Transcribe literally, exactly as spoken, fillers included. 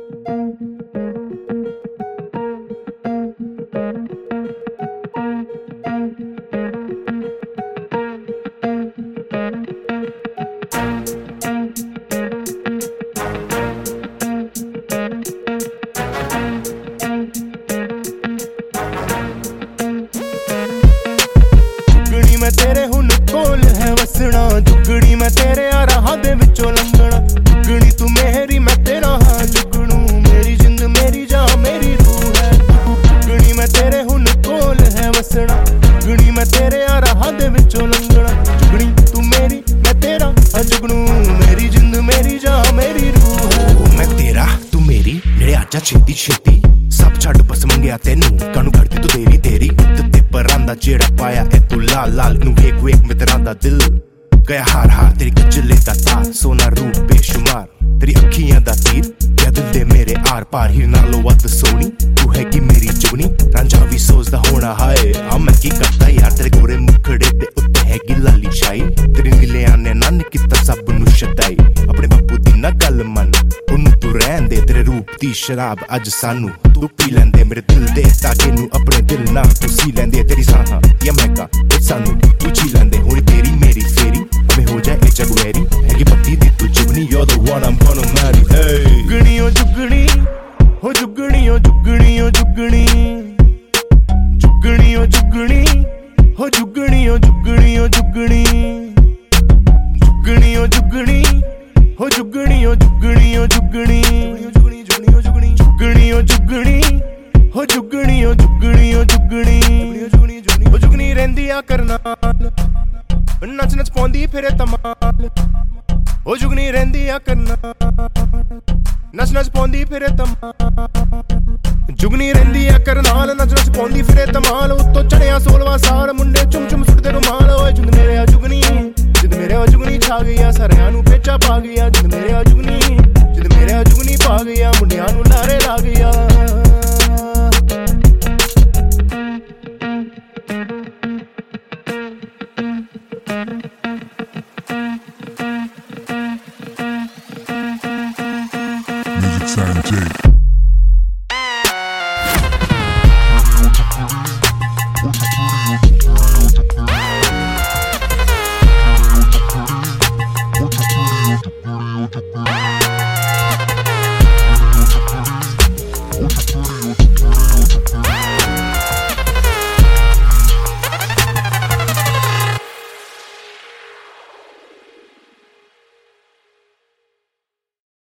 मैं तेरे हुन कोल है वसना, जुगनी मैं तेरे आ राह दे विचों लंघना। जुगनी तू मेरी मैं तेरा हाँ जुगनू, मेरी जिंद मेरी जान मेरी रूह है। जुगनी मैं तेरे हुन कोल है वसना, जुगनी मैं तेरे आ राह दे विचों लंघना। जुगनी तू मेरी मैं तेरा हाँ जुगनू, मेरी जिंद मेरी जान मेरी रूह है। मैं तेरा तू मेरी नेड़े आजा छेती छेती, सब छड़ बस मंगया तेनू कानू करदी तू देरी तेरी। उत्ते पर आंदा जेड़ा पाया ए तू लाल लाल, नू वेख वेख मैं तेरा दा दिल गया हार हार। तेरी गजले दा तार सोना रूप बेशुमार, तेरी अखियां दा तीर क्या दिल दे मेरे आर पार। हीर नालों वध सोनी तू हैगी मेरी जुगनी, रांझा भी सोचदा होना हाय आ मैं की करदा यार। तेरे गोरे मुखड़े ते उत्ते हैगी लाली शाही, तेरे नीले आने नान किता सब नू शदाई। अपने बापू दी ना गल मन ओनू तू रहन दे, तेरे रूप दी शराब अज सानू तू पी लैंदे। मेरे दिल दे ताके नू अपने दिल ना तू सी लैंदे। तेरी साहां या महका ए सानू तू जी लैंदे। हुण तेरी मेरी फेरी हमें हो जाए ए जग वैरी, हैगी पत्ती दी तू जुगनी you're the one I'm gonna marry। जुगनी ओ जुगनी हो जुगनी ओ जुगनी ओ जुगनी, जुगनी ओ जुगनी हो जुगनी ओ जुगनी ओ जुगनी, जुगनी ओ जुगनी हो जुगनी ओ जुगनी ओ जुगनी, जुगनी जुगनी ओ जुगनी, जुगनी ओ जुगनी हो जुगनी ओ जुगनी ओ जुगनी, जुगनी जुगनी ओ जुगनी रहंदी आ करनाल, नच नच पाउंदी फिरे तमाल। ओ जुगनी रहंदी आ करनाल, नच नच पाउंदी फिरे तमाल। जुगनी रहंदी आ करनाल, नच नच पाउंदी फिरे तमाल। उत्तों चढ़िया सोलवा साल मुंडे चुम चुम सुटदे रुमाल। ओए जिंद मेरे आ जुगनी, जिंद मेरे आ जुगनी छा गई सारियां नू पेचा पा गई। जिंद मेरे आ जुगनी, जिंद मेरे आ जुगनी पा गई मुंडियां नू लारे ला गई। Music Sound J.